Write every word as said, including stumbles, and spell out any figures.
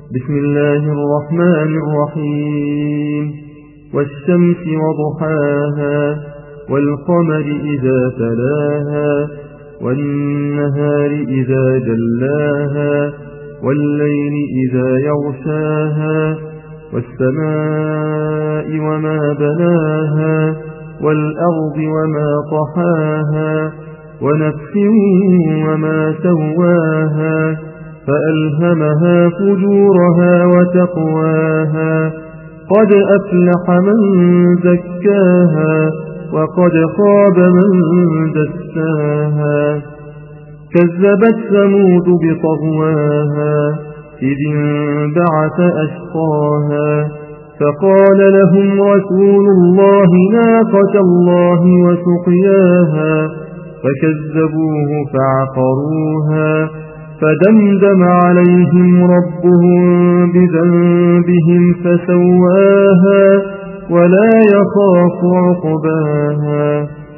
بسم الله الرحمن الرحيم والشمس وضحاها والقمر إذا تلاها والنهار إذا جلاها والليل إذا يغشاها والسماء وما بناها والأرض وما طحاها ونفس وما سواها فألهمها فجورها وتقواها قد أفلح من زكاها وقد خاب من دساها كذبت ثمود بطغواها إذ انبعث أشقاها فقال لهم رسول الله ناقة الله وسقياها فكذبوه فعقروها فدمدم عليهم ربهم بذنبهم فسواها ولا يخاف عقباها